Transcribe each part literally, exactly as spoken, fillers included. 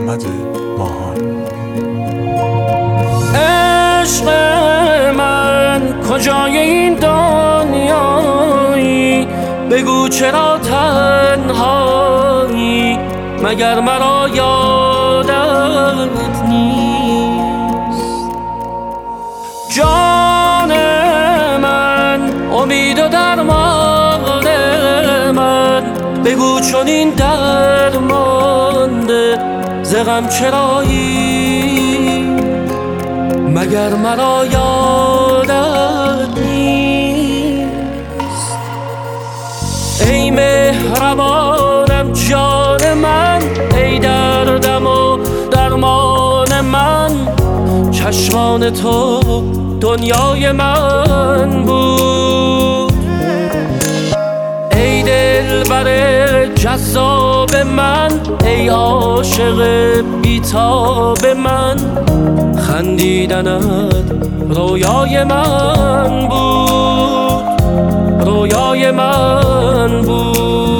محمد ماهان. عشق من کجای این دنیایی، بگو چرا تنهایی، مگر مرا یادت نیست؟ جان من، امید و درمان من، بگو چون این درمانده ز غم چرایی، مگر مرا یادت نیست؟ ای مهربانم جان من، ای دردم و درمان من، چشمان تو دنیای من بود. ای دلبر جذاب من، ای عاشق بیتاب من، خندیدنت رویای من بود، رویای من بود.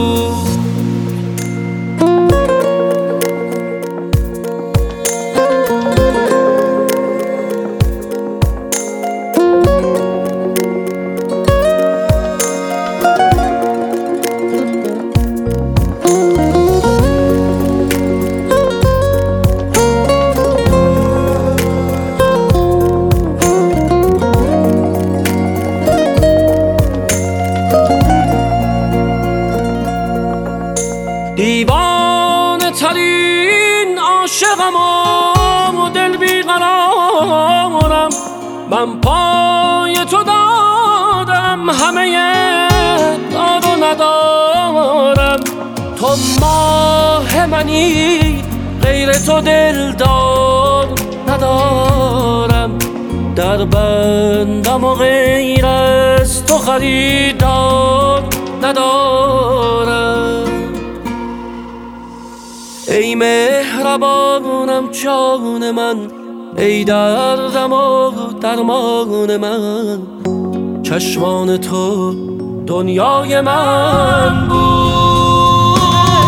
دیوانه ترین عاشقم و دل بیقرارم، من پای تو دادم همه دار و ندارم. تو ماه منی، غیر تو دلدار ندارم، در بندم و غیر از تو خریدار ندارم. ای مهربانم جان من، ای دردم و درمان من، چشمان تو دنیای من بود.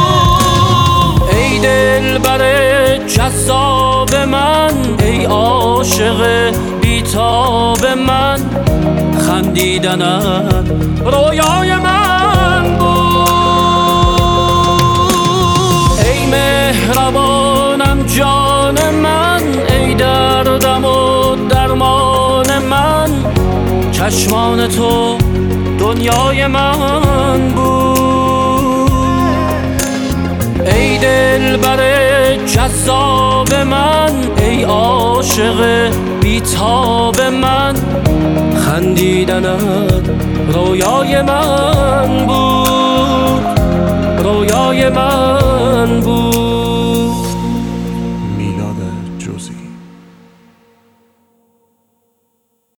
ای دلبر جذاب من، ای عاشق بیتاب من، خندیدنت رویای من بود. مهربانم جان من، ای دردم و درمان من، چشمان تو دنیای من بود. ای دلبر جذاب من، ای عاشق بیتاب من، خندیدنت رویای من بود، رویای من بود.